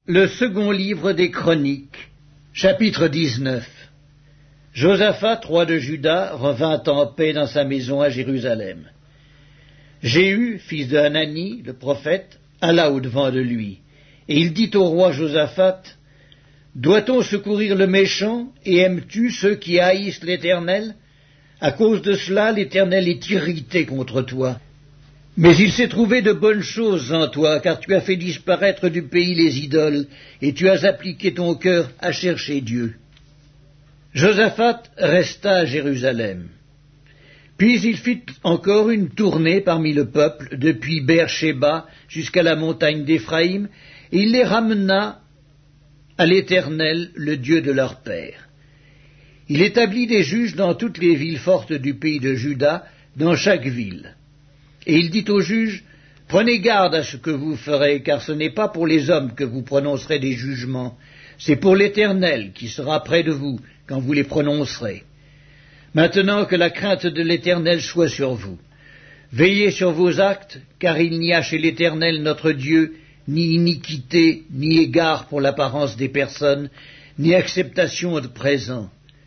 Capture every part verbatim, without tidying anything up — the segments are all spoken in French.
Le second livre des Chroniques, chapitre dix-neuf. Josaphat, roi de Juda, revint en paix dans sa maison à Jérusalem. Jéhu, fils de Hanani, le prophète, alla au-devant de lui, et il dit au roi Josaphat, « Doit-on secourir le méchant, et aimes-tu ceux qui haïssent l'Éternel? À cause de cela, l'Éternel est irrité contre toi. Mais il s'est trouvé de bonnes choses en toi, car tu as fait disparaître du pays les idoles, et tu as appliqué ton cœur à chercher Dieu. » Josaphat resta à Jérusalem. Puis il fit encore une tournée parmi le peuple, depuis Beer-Shéba jusqu'à la montagne d'Éphraïm, et il les ramena à l'Éternel, le Dieu de leur père. Il établit des juges dans toutes les villes fortes du pays de Juda, dans chaque ville. Et il dit aux juges, « Prenez garde à ce que vous ferez, car ce n'est pas pour les hommes que vous prononcerez des jugements, c'est pour l'Éternel qui sera près de vous quand vous les prononcerez. Maintenant que la crainte de l'Éternel soit sur vous. Veillez sur vos actes, car il n'y a chez l'Éternel notre Dieu ni iniquité, ni égard pour l'apparence des personnes, ni acceptation de présents. »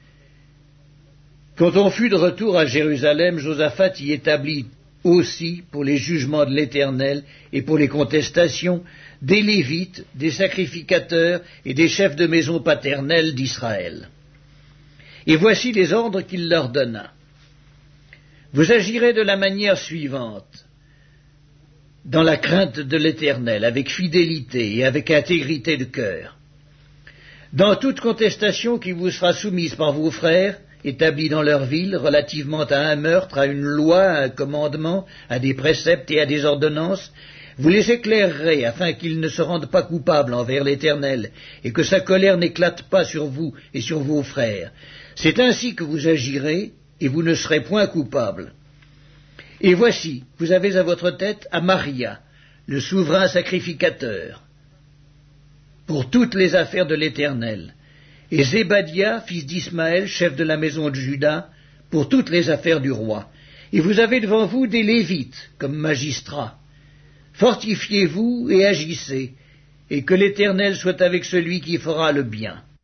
Quand on fut de retour à Jérusalem, Josaphat y établit aussi, pour les jugements de l'Éternel et pour les contestations, des Lévites, des sacrificateurs et des chefs de maison paternelle d'Israël. Et voici les ordres qu'il leur donna. Vous agirez de la manière suivante, dans la crainte de l'Éternel, avec fidélité et avec intégrité de cœur. Dans toute contestation qui vous sera soumise par vos frères, établis dans leur ville, relativement à un meurtre, à une loi, à un commandement, à des préceptes et à des ordonnances, vous les éclairerez afin qu'ils ne se rendent pas coupables envers l'Éternel, et que sa colère n'éclate pas sur vous et sur vos frères. C'est ainsi que vous agirez, et vous ne serez point coupables. Et voici, vous avez à votre tête Amaria, le souverain sacrificateur, pour toutes les affaires de l'Éternel, et Zébadia, fils d'Ismaël, chef de la maison de Juda, pour toutes les affaires du roi. Et vous avez devant vous des Lévites, comme magistrats. Fortifiez-vous et agissez, et que l'Éternel soit avec celui qui fera le bien.